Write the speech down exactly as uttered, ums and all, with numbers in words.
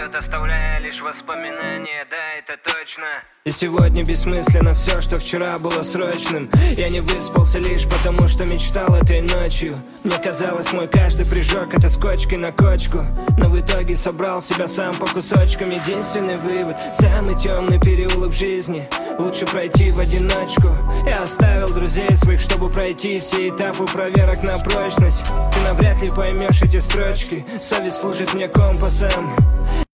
уходят, оставляя лишь воспоминания, да, это точно. И сегодня бессмысленно все, что вчера было срочным. Я не выспался лишь потому, что мечтал этой ночью. Мне казалось, мой каждый прыжок — это скотчкой на кочку. Но в итоге собрал себя сам по кусочкам. Единственный вывод — самый темный переулок в жизни лучше пройти в одиночку. Я оставил друзей своих, чтобы пройти все этапы проверок на прочность. Ты навряд ли поймешь эти строчки, совесть служит мне компасом.